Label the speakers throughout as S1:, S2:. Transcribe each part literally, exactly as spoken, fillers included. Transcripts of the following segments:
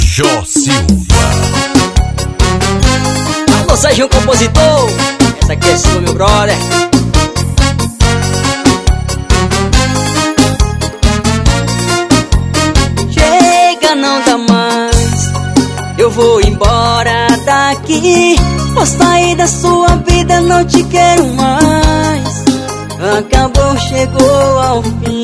S1: Jó Silva.
S2: Alô, Sérgio Compositor, essa aqui é sua, meu brother. Chega, não dá mais, eu vou embora daqui. Vou sair da sua vida, não te quero mais. Acabou, chegou ao fim.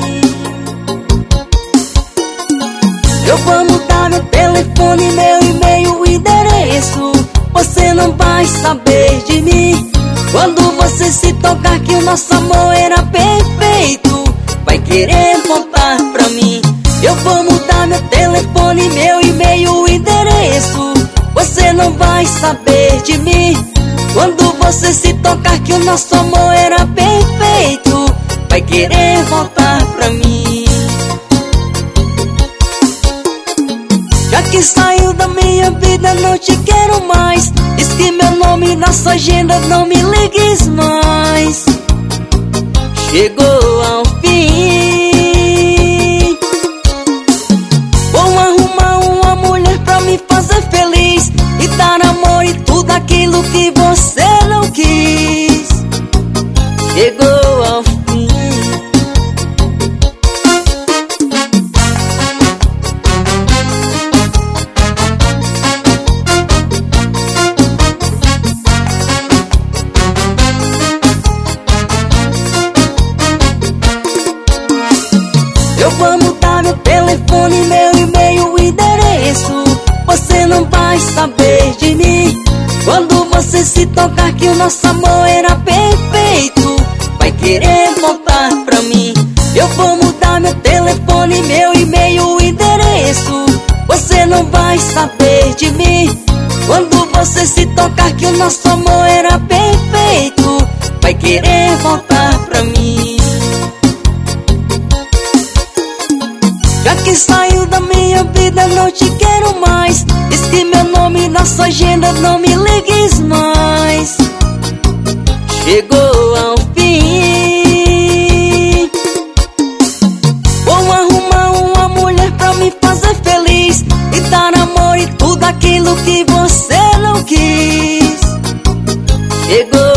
S2: Eu vou mudar meu telefone, meu e-mail, endereço. Você não vai saber de mim. Quando você se tocar que o nosso amor era perfeito, vai querer voltar pra mim. Eu vou mudar meu telefone, meu e-mail, endereço. Você não vai saber de mim. Quando você se tocar que o nosso amor era perfeito, vai querer voltar pra mim. Já que saiu da minha vida, não te quero mais. Esque meu nome na sua agenda, não me ligues mais. Chegou ao fim. Vou arrumar uma mulher pra me fazer feliz e dar amor e tudo aquilo que você não quis. Chegou ao fim. Eu vou mudar meu telefone, meu e-mail, endereço. Você não vai saber de mim. Quando você se tocar que o nosso amor era perfeito, vai querer voltar pra mim. Eu vou mudar meu telefone, meu e-mail, endereço. Você não vai saber de mim. Quando você se tocar que o nosso amor era perfeito, vai querer voltar pra mim. Já que saiu da minha vida, não te quero mais. Esque meu nome na sua agenda, não me ligues mais. Chegou ao fim. Vou arrumar uma mulher pra me fazer feliz e dar amor e tudo aquilo que você não quis. Chegou